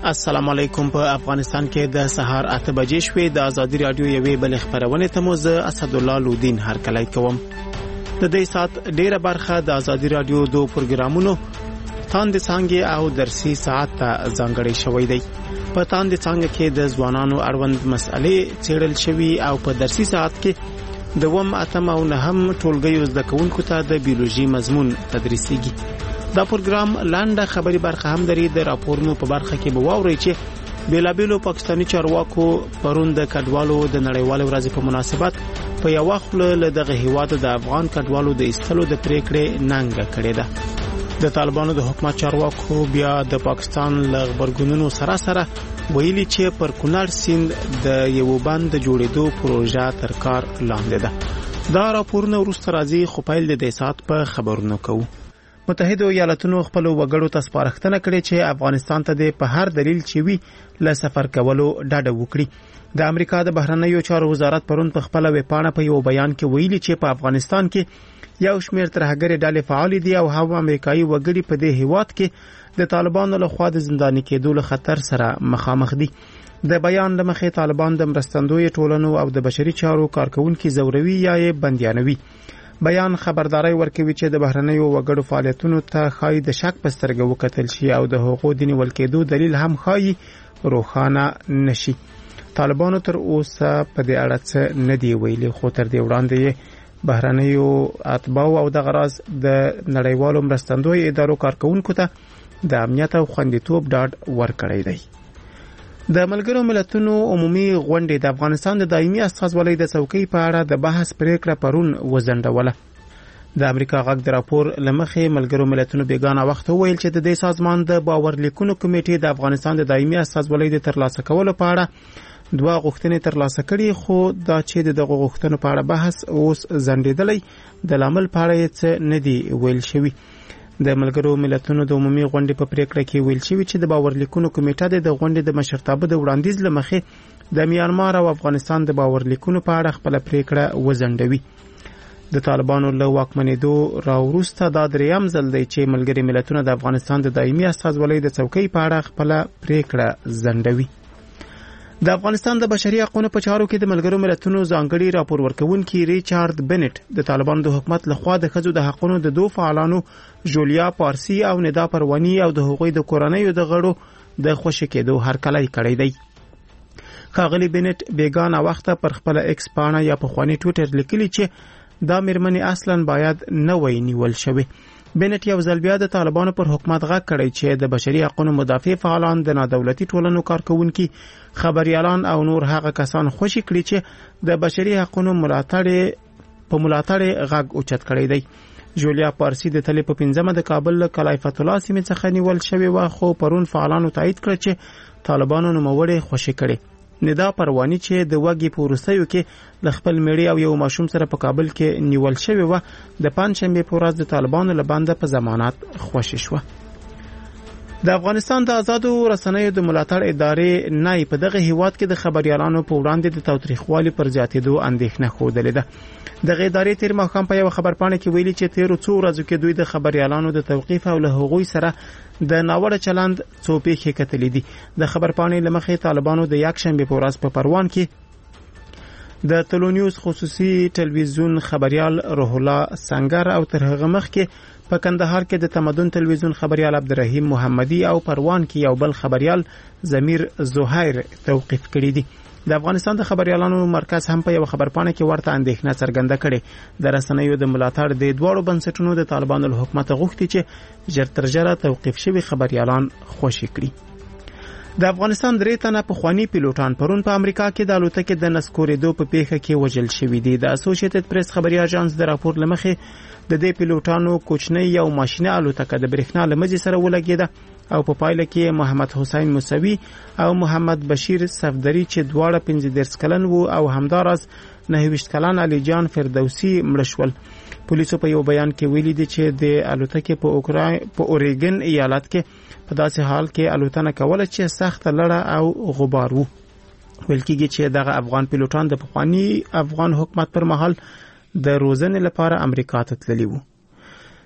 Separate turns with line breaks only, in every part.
السلام علیکم. په افغانستان کې د سهار 8 بجې شوې. د ازادي رادیو یوې بل خبرونه ته مو زه اسد الله لودین هرکلی کوم. د دې سات ډیره برخه د ازادي رادیو دو پروګرامونو تاند څنګه او درسي ساعت ته ځانګړی شوی دی. په تاند څنګه کې د ځوانانو اړوند مسالې څېړل شوی او په درسي ساعت کې د وم اتم او نهم ټولګیو زده کوونکو ته د بیولوژي مضمون تدریسیږي. دا پروګرام لاندې خبري برخه هم لري. د راپورونو په برخه کې به واورئ چې بیلابیلو پاکستاني چارواکو پرون د کډوالو د نړیوال ورځې په مناسبت په یو وخت له دغه هیواد د افغان کډوالو د ایستلو د پریکړې ننګه کړې ده. د طالبانو د حکومت چارواکو بیا د پاکستان له خبرګونونو سره ویلي چې پر کونړ سیند د یو بند جوړېدو پروژه تر کار لاندې ده. دا راپورونه وروسته راځي خو پیل د دې سات په خبرونو کوو. متحده ایالاتونو خپل وګړو ته سپارښتنه کړې چې افغانستان ته د په هر دلیل چې وی له سفر کولو ډډه وکړي. د امریکا د بهرنیو چارو وزارت پرون په خپل ویبپاڼه په یو بیان کې ویلي چې په افغانستان کې یو شمېر ترهګري ډلې فعال دي او هم امریکایي وګړي په دې هیواد کې د طالبانو له خوا د زنداني کېدو له خطر سره مخامخ دي. د بیان لمخې طالبان د مرستندوی ټولنو او د بشري چارو کارکونکو زوروي یا بنديانوي. بیان خبرداري ورکوي چې د بهرنیو وګړو فعالیتونو ته خای د شک پسترګه وکتل شي او د حقوقو د نیول کېدو دلیل هم خای روخانه نشي. طالبانو تر اوسه په دې اړه څه نه دی ویلي خو تر دې وړاندې بهرنیو اتباع او د غراض د نړیوالو مرستندوی ادارو کارکونکو ته د امنیت او خوندیتوب ډاډ ورکړی دی. د ملګرو ملتونو عمومي غونډه د افغانستان د دایمي استازولۍ د څوکۍ په اړه د بحث پریکړه پرون وزندوله. د امریکا غږ د راپور لمخې ملګرو ملتونو بیگانه وخت ویل چې د دې سازمان د باور لیکونو کمیټې د افغانستان د دایمي استازولۍ د ترلاسه کولو په اړه دوه غوښتنې ترلاسه کړي خو دا چې دغه غوښتنو په اړه بحث اوس ځنډېدلی د لامل په اړه څه نه دی ویل شوی. د ملګرو ملتونو د عمومي غونډې په پریکړه کې ویل شوی چې د باور لیکونو کمیټه د غونډې د مشرتابه د وړاندیز لمخې د میانمار او افغانستان د باور لیکونو په اړه خپل پریکړه وزندوي. د طالبانو له واکمنېدو راوروسته دا دریم ځل دی چې ملګري ملتونه د افغانستان د دایمي استازولۍ د څوکۍ په اړه خپل پریکړه ځنډوي. د افغانستان د بشري حقوقو په چارو کې د ملګرو ملتونو ځانګړي راپور ورکونکي ریچارډ بنټ د طالبانو د حکومت لخوا د ښځو د حقوقو د دوه فعالانو جولیا پارسی او ندا پروانی او د حقوقي د کورنیو د غړو د خوشی کېدو هرکلی کړی دی. ښاغلي بنټ بیگانه وخت پر خپل ایکس پاڼه یا په خواني ټویټر لیکلی چې دا مېرمنې اصلاً باید نه وای نیول شوی. بنټ یو ځل بیا د طالبانو پر حکومت غږ کړی چې د بشري حقوقو مدافع فعالان د نادولتي ټولنو کارکونکو خبريالان او نور هغه کسان خوشی کړي چې د بشري حقوقو ملاتړ غږ اوچت کړی دی. جولیا پارسی د تلې په 15 د کابل کلایفت الله سیمې څخه نیول شوی و خو پرون فعالانو تایید کړ چې طالبانو نوموړی خوشی کړي. ندا پروانی چې د وګي پورستیو کې د خپل میړي او یو ماشوم سره په کابل کې نیول شوی و د پنځشنبه په ورځ د طالبانو له بانده په ضمانت خوشی شو. د افغانستان د آزادو رسنیو د ملاتړ ادارې نه په دغه هیواد کې د خبريالانو په وړاندې د تاوتریخوالي پر زیاتېدو اندېښنه خوده ده. دغه ادارې تیر ماښام په یو خبرپاڼه کې ویلي چې تیر څو ورځې کې دوی د خبريالانو د توقيف او له هغوی سره د ناوړه چلند څو پیښې کتلې دي. د خبرپاڼې لمخې طالبانو د یکشنبه په ورځ په پروان کې د تلونیوز خصوصي ټلویزیون خبريال روح الله سنگر او تر هغه مخکې په کندهار کې د تمدن ټلویزیون خبريال عبدالرحیم محمدي او پروان کې یو بل خبريال ضمیر زهیر توقیف کړی دي. د افغانستان د خبريالانو مرکز هم په یو خبرپاڼه کې ورته اندېښنه څرګنده کړې. د رسنیو د ملاتړ د دوړو بنسټونو د طالبانو له حکومت غوښتي چې ژر تر ژره توقیف شوي خبريالان خوشي کړي. د افغانستان درې تنه پخوانی پیلوټان پرون په امریکا کې د الوتکې د نسکورېدو په پیښه کې وژل شوي دي. د اسوسییټډ پریس خبري اژانس د راپور لمخې د دې پیلوټانو کوچنی یو ماشینه الوتکه د برېښنا لمزي سره ولګېده او په پایله کې محمد حسین موسوي او محمد بشیر صفدری چې دواړه 15 کلن وو او همدارس 29 کلن علي جان فردوسی مړ شول. پولیسو په یو بیان کې ویلي دي چې د الوتکې په اوریګن ایالت کې په داسې حال کې الوتنه کوله چې سخت لړه او غبار وو. ویل کېږي چې دغه افغان پیلوټان د پخوانی افغان حکومت پر مهال د روزنې لپاره امریکا ته تللي وو.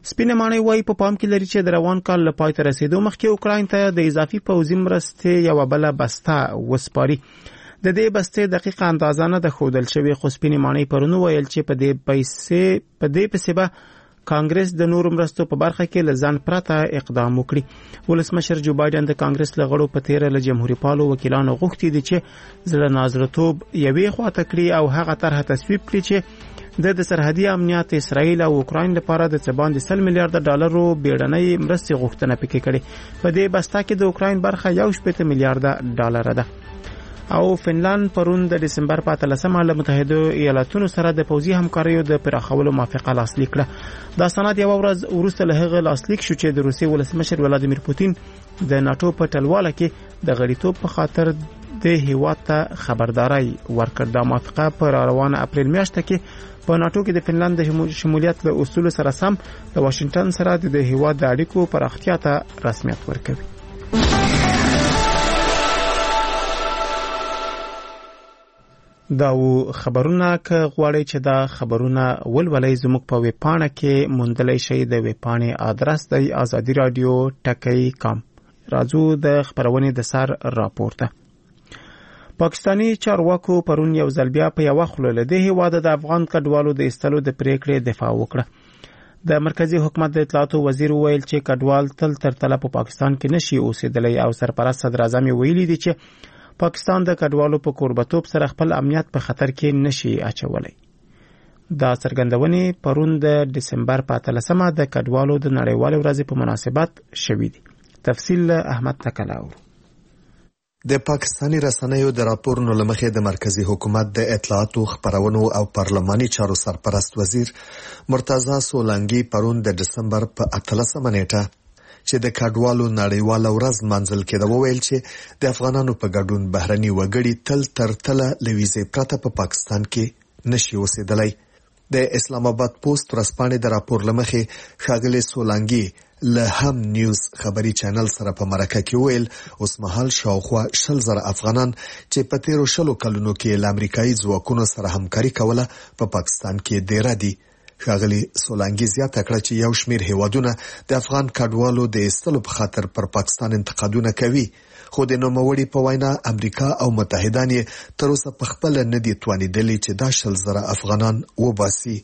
سپینه ماڼۍ وایي په پام کې لري چې د روان کال له پای ته رسیدو مخکې اوکراین ته د اضافي پوځي مرستې یوه بله بسته وسپاري. د دې بستې دقیقه اندازه نه ده ښودل شوې، خو سپینې ماڼۍ پرون وویل چې په دې پسې به کانګرس د نورو مرستو په برخه کې له ځان پرته اقدام وکړي. ولسمشر جو بایدن د کانګرس له غړو په تیره له جمهوریت پالو وکیلانو غوښتي دي چې زړه نازړتوب یوې خواته کړي او هغه طرحه تصویب کړي چې د سرحدي امنیت اسرائیل او اوکراین لپاره د څه باندې 100 میلیارډ ډالرو بیړنۍ مرستې غوښتنه پکې کړې. په دې بسته کې د اوکراین برخه 1.8 میلیارډ ډالر ده. او فنلند پرون د دسمبر په 13 له متحده ایالاتونو سره د پوځي همکاریو د پراخولو موافقه لاسلیک کړه. دا سند یو ورځ وروسته له هغه لاسلیک شو چې د روسیې ولسمشر ولادیمیر پوتین د ناتو په ټلواله کې د غړیتوب په خاطر د هیواد ته خبرداري ورکړه. دا موافقه په روانه اپریل میاشت کې په ناتو کې د فنلند د شمولیت له اصول سره سم د واشنگټن سره د هیواد د اړیکو پراختیا ته رسمیت ورکوي. دا و خبرونه که غواړئ چې دا خبرونه ولولئ زموږ په ویب پاڼه کې موندلی شئ. د ویب پاڼې آدرس دی ازادي رادیو ټکی.com. راځو د خبرونې د سر راپورته. پاکستانی چارواکو پرون یو ځل بیا په یوه خوله له دې هیواده د افغان کډوالو د ایستلو د پریکړې دفاع وکړه. د مرکزی حکومت د اطلاعاتو وزیر ویل چې کډوال تل تر تله په پاکستان کې نشي اوسېدلی او سرپرست صدر اعظم ویلي دي چې پاکستان د کډوالو په کوربتوب سره خپل امنیت په خطر کې نشي اچولی. دا څرګندونې پرون د دسمبر په 13 د کډوالو د نړیوالې ورځې په مناسبت شوې دي. تفصیل احمد تکلاو.
د پاکستانی رسنیو د راپورونو لمخې د مرکزی حکومت د اطلاعاتو خبرونو او پارلماني چارو سرپرست وزیر مرتضی سولنګي پرون د دسمبر په 13 نیټه چې د کډوالو نړیواله ورځ منځل کې دا وویل چې د افغانانو په ګډون بهرني وګړي تل تر تله لویزې پرته په پاکستان کې نشي اوسېدلی. د اسلام آباد پوسټ ورځپاڼې د راپور لمخې ښاغلي سولنګي له هم نیوز خبري چینل سره په مرکه کې ویل اوس مهال شاوخوا 100,000 افغانان چې په تیرو 20 کلونو کې له امریکایي ځواکونو سره همکاري کوله په پاکستان کې ډیر دي. ښاغلي سولنګي زیاته کړه چې یو شمېر هیوادونه د افغان کډوالو د ایستلو په خاطر پر پاکستان انتقادونه کوي، خو د نوموړي په وینا امریکا او متحدان یې تر اوسه په خپل نه دي توانیدلي چې دا 100,000 افغانان وباسي.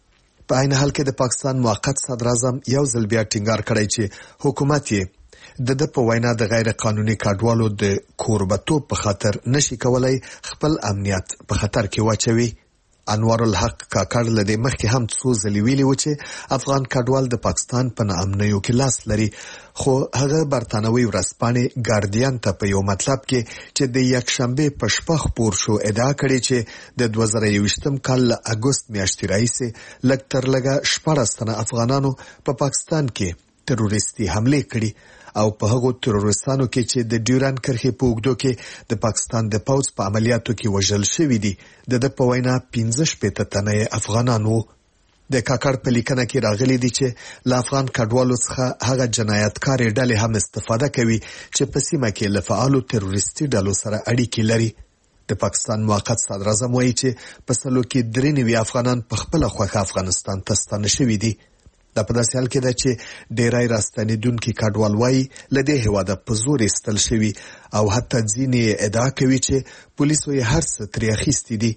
په عین حال کې د پاکستان موقت صدر اعظم یو ځل بیا ټینګار کړی چې حکومت یې د په وینا د غیر قانوني کډوالو د کوربتوب په خاطر نشي کولای خپل امنیت په خطر کې واچوي. انوار الحق کاکړ لدې مخکې هم څو ځلې ویلي و چې افغان کډوال د پاکستان په ناامنیو کې لاس لري، خو هغه برتانوي ورځپاڼې ګارډین ته په یو مطلب کې چې د یکشنبه په شپه خپور شو ادعا کړې چې د 2021 کال له اګوست میاشتې راهیسې لږ تر لږه 14 تنه افغانانو په پاکستان کې تروریستي حمله کړې او په هغو تروریستانو کې چې د ډیورن کرښې په اوږدو کې د پاکستان د پوځ په عملیاتو کې وژل شوي دي. د په وینا 15 تنه افغانان وو. د کاکړ په لیکنه کې راغلي دي چې له افغان کډوالو څخه هغه جنایتکارې ډلې هم استفاده کوي چې په سیمه کې له فعالو تروریستي ډلو سره اړیکې لري. د پاکستان موقت صدر اعظم وایي چې په سلو کې 93 افغانان په خپل خوښه افغانستان ته ستانه شوي دي. دا په داسې حال کې ده چې ډیری راستنیدونکي کډوال وایي له دې هېواده په زور ایستل شوي او حتی ځینې ادعا کوي چې پولیسو یې هر څه ترې اخیستي دي.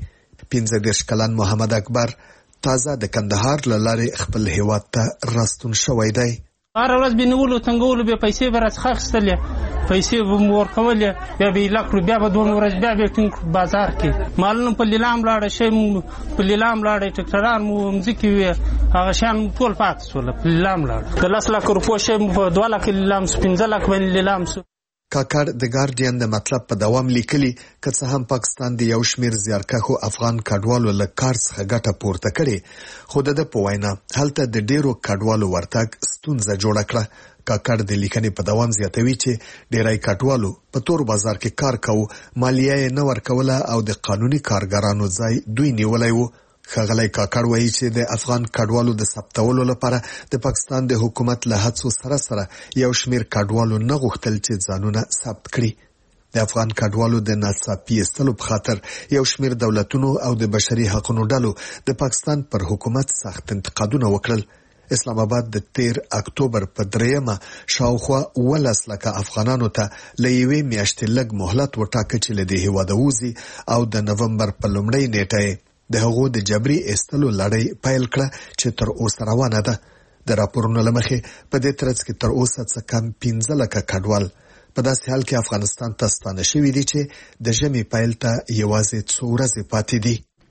15 کلن محمد اکبر تازه د کندهار له لارې خپل هېواد ته راستون شوی دی.
هر ورځ به نیولو تنګولو به پیسې به راڅخه اخیستلې، پیسې به مو ورکولې، بیا به یې لا کړو، بیا به 2 ورځې بیا به یې ټینګ کړو بازار کې. مالونه په لیلام لاړه، شی مو په لیلام لاړه، ټکټران مو مځکې وې، هغه شیان ټول پاتې شول په لیلام لاړه. د 10 لک روپو شی مو په 2 لک لیلام سو، 15 لک باندې لیلام سو.
کاکړ د ګارډین د مطلب په دوام لیکلي که څه هم پاکستان د یو شمېر زیارکښو افغان کډوالو له کار څخه ګټه پورته کړې، خو د په وینا هلته د ډیرو کډوالو ورتګ ستونزه جوړه کړه. کاکړ د لیکنې په دوام زیاتوي چې ډیری کډوالو په تور بازار کې کار کوي، مالیه یې نه ورکوله او د قانوني کارګرانو ځای دوی نیولی و. ښاغلی کاکړ وایي چې د افغان کډوالو د ثبتولو لپاره د پاکستان د حکومت له هڅو سره سره یو شمېر کډوالو نه غوښتل چې ځانونه ثبت کړي. د افغان کډوالو د ناڅاپي ایستلو په خاطر یو شمېر دولتونو او د بشري حقوقو ډلو د پاکستان پر حکومت سخت انتقادونه وکړل. اسلام آباد د 13 اکتوبر په 3 شاوخوا 18 لکه افغانانو ته لېوي میاشتې لګ مهلت وټاکه چې لدی هواده وزي او د نومبر په لومړۍ نیټه د هغو د جبري استلو لړۍ پیل کړه چې تر اوسه روانه ده. د راپورونو لمخې په دې ترڅ کې تر اوسه څه کم 15 لکه کډوال په داسې حال کې افغانستان ته ستانه شوي دي چې د ژمي پیل ته یوازې څو ورځې پاتې دي.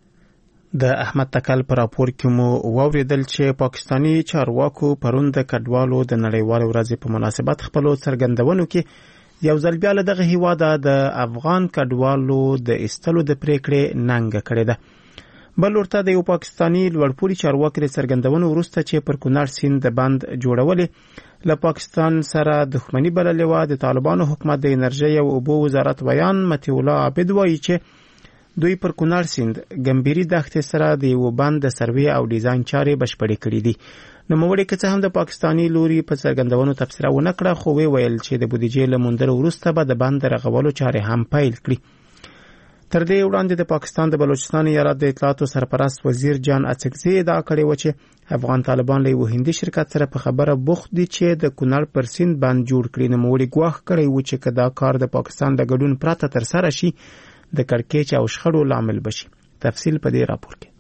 د احمد تکل پر راپور کې مو واوریدل چې پاکستانی چارواکو پرون د کډوالو د نړیوال ورځې په مناسبت خپل څرګندونو کې یو ځل بیا له دغه هیواده د افغان کډوالو د استلو د پریکړې ننګ کړې ده. بل ورته د یو پاکستانی لوړپوړي چارواکي د څرګندونو وروسته چې پر کونړ سیند د بند جوړولې له پاکستان سره دښمنی بللې وه، د طالبانو حکومت د انرژۍ او اوبو وزارت ویان مطیع الله عابد وایي چې دوی پر کونړ سیند ګمبيري دښتې سره د یو بند د سروې او ډیزاین چارې بشپړې کړې دي. نوموړي که څه هم د پاکستانی لوري په څرګندونو تبصره ونه کړه، خو ویل چې د بودیجې له موندلو وروسته به د بند رغولو چارې هم پیل کړي. تر دې وړاندې د پاکستان د بلوچستان ایالت د اطلاعاتو سرپرست وزیر جان اڅکزي ادعا کړې و چې افغان طالبان له یو هندي شرکت سره په خبره بوخت دي چې د کونړ پر سیند بند جوړ کړي. نوموړي ګواښ کړی و چې که دا کار د پاکستان د ګډون پرته ترسره شي د کړکېچ او شخړو لامل بشي. تفصیل په دې راپور کې.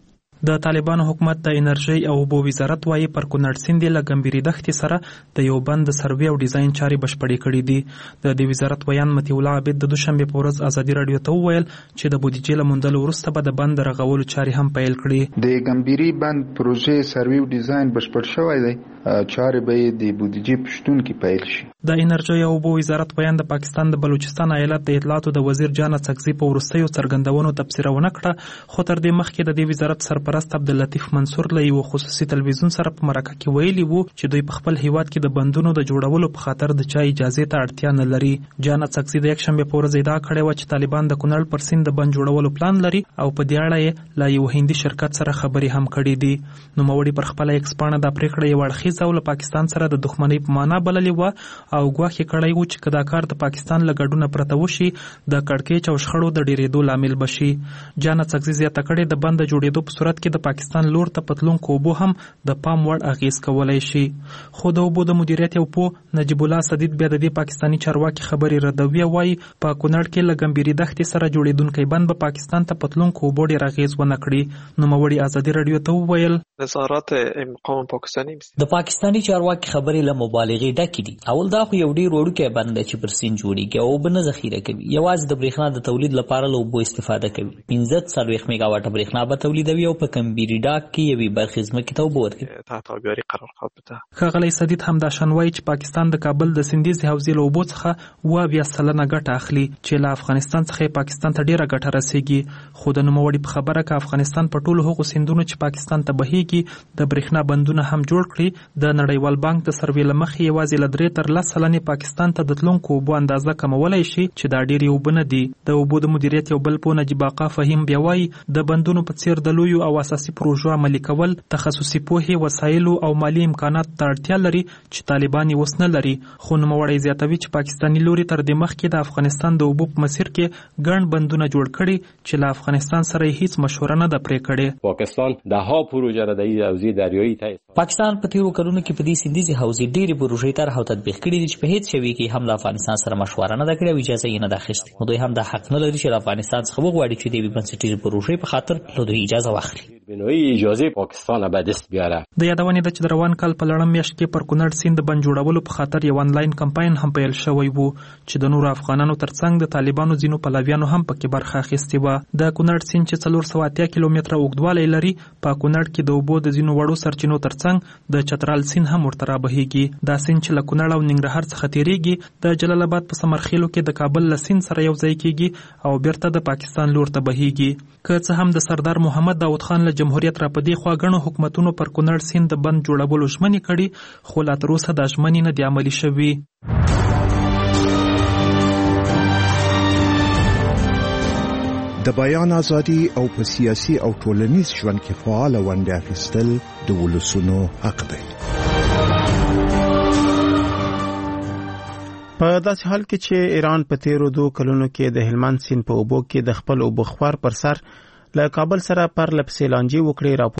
د طالبانو حکومت د انرژۍ او اوبو وزارت وايي پر کونړ سیند له ګمبيري دښتې سره د یو بند سروې او ډیزاین چارې بشپړې کړې دي. د دې وزارت ویان مطیع الله عابد د دوشنبه په ورځ ازادي رادیو ته وویل چې د بودیجې له موندلو وروسته به د بند رغولو چارې هم پیل کړي.
د ګمبيري بند پروژې سروې او ډیزاین بشپړ شوی دی، چارې به د بودیجې په شتون کې پیل شي.
د انرژۍ او اوبو وزارت ویان د پاکستان د بلوچستان ایالت د اطلاعاتو د وزیر جان اڅکزي په وروستیو څرګندونو تبصره ونه کړه، خو تر دې مخکې د دې وزارت سرپرست عبداللطیف منصور له یو خصوصي تلویزیون سره په مرکه کې ویلي وو چې دوی په خپل هیواد کې د بندونو د جوړولو په خاطر د چا اجازه ته اړتیا نه لري. جان اڅکزي د یکشنبه په ورځ ادعا کړې و چې طالبان د کونړ پر سیند د بند جوړولو پلان لري او په دې اړه یې له یو هندي شرکت سره خبرې هم کړې دي. نوموړي پر خپل ایکس پاڼه د پریکړې یو اړخیزه او له پاکستان سره د دښمنۍ په معنا بللې و او ګواښ یې کړی و چې که دا کار د پاکستان له ګډونه پرته وشي د کړکېچ او شخړو د ډیرېدو لامل بشي. جان اڅکزي زیاته کړې د بند جوړېدو په صورت کې د پاکستان لور ته پتلونکو اوبو هم د پام وړ اغیز کولای شي. خو د اوبو د مدیریت یو په نجیب الله سدید بیا د دې پاکستانی چارواکي خبرې ردوي او وايي په کونړ کې له ګمبيري دښتې سره جوړېدونکی بند به پاکستان ته پتلونکو اوبو ډېر اغیز ونه کړي. نوموړي ازادي رادیو ته وویل
نظارت مقام پاکستانی
د پاکستانی چارواکي خبرې له مبالغې ډکې دي. اول دا خو یو ډېر وړوکی بند دی چې پر سیند جوړېږي او اوبه نه ذخیره کوي، یوازې د برېښنا د تولید لپاره له اوبو استفاده کوي. 15 میگاواټه برېښنا به تولیدوي او په ګمبيري ډاک کې یوې برخې ځمکې ته اوبه ورکوي.
تحت آبیاري قرار خواهد.
ښاغلی سدید همداشان وایي چې پاکستان د کابل د سیندیزې حوزې له اوبو څخه 20% ګټه اخلي چې له افغانستان څخه پاکستان ته ډېره ګټه رسیږي. خو د نوموړي په خبره که افغانستان په ټولو هغو سیندونو چې پاکستان ته بهیږي د برېښنا بندونه هم جوړ کړي، د نړیوال بانک د سروې له مخې یوازې له 3 تر 10 سلنې پاکستان ته د تلونکو اوبو اندازه کمولی شي چې دا ډېرې اوبه نه دي. د اوبو د مدیریت یو بل په نجیب آقا فهیم بیا وایي د بندونو په څیر د لویو او اساسي پروژو عملي کول تخصصي پوهې، وسایلو او مالي امکاناتو ته اړتیا لري چې طالبان یې اوس نه لري. خو نوموړی زیاتوي چې پاکستاني لوري تر دې مخکې د افغانستان د اوبو په مسیر کې ګڼ بندونه جوړ کړي چې له افغانستان سره یې هیڅ مشوره نه ده پرې کړې.
پاکستان دهها پروژه را د حوزې دریایي ته
پاکستان په تیرو کلونو کې په دې سیندیزې حوزې ډېرې پروژې طرح او تطبیق کړي دي چې په هیڅ شوي کې هم له افغانستان سره مشوره نه ده کړې او اجازه یې نه ده اخیستې. نو دوی هم دا حق نه لري چې له افغانستان څخه وغواړي چې د یوې بنسټیزې پروژې په خاطر له دوی اجازه واخلي.
بنوي اجازه پاکستان به دست بیاره.
د یادونې ده چې د روان کال په لړم میاشت کې پر کونړ سیند بند جوړولو په خاطر یو انلاین کمپاین هم پیل شوی وو چې د نورو افغانانو ترڅنګ د طالبانو ځینو پلویانو هم پکې برخه اخیستې وه. د کونړ سیند چې 480 کیلومتره اوږدوالی لري په کونړ کې د اوبو د ځینو وړو سرچینو ترڅنګ د چترال سیند هم ورته رابهیږي. دا سیند چې له کونړ او ننګرهار څخه تیریږي د جلال آباد په سمرخیلو کې د کابل له سیند سره یو ځای کیږي او بیرته د پاکستان لور ته بهیږي. که څه هم د سردار محمد داود خان له جمهوریت را پدې خوا غنو حکومتونو پر کونړ سیند د بند جوړولو ژمنې کړي، خو لا تر اوسه دا ژمنې نه دي عملي شوي.
د بیان ازادي او په سیاسي او ټولنیز ژوند کې فعال ونډه اخیستل د ولسونو حق دی.
په داسې حال کې چې ایران په تیرو 2 کلونو کې د هلمند سیند په اوبو کې د خپل اوبخوار پر سر له کابل سره پرله پسې لانجې وکړې،